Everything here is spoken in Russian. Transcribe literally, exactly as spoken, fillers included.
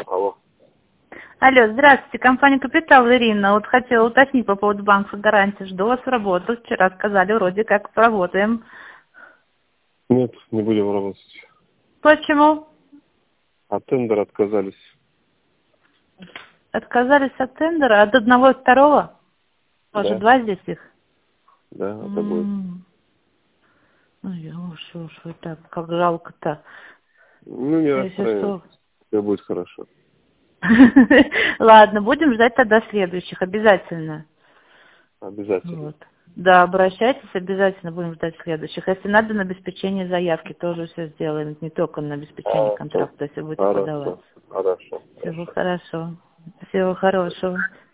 Алло. Алло, здравствуйте, компания «Капитал», Ирина. Вот хотела уточнить по поводу банковской гарантии. Жду вас в работу. Вчера сказали, вроде как работаем. Нет, не будем работать. Почему? От тендера отказались. Отказались от тендера? От одного и второго? Тоже Да. два здесь их? Да, это будет. М. Ну, я уж, уж вы так, как жалко-то. Ну, не Если расстраивайтесь. что. Все будет хорошо. Ладно, будем ждать тогда следующих, обязательно. Обязательно. Вот. Да, обращайтесь, обязательно будем ждать следующих. Если надо, на обеспечение заявки тоже все сделаем, не только на обеспечение Хорошо. контракта, если будете подавать. Хорошо. Хорошо. Всего Хорошо. хорошо. Всего хорошего.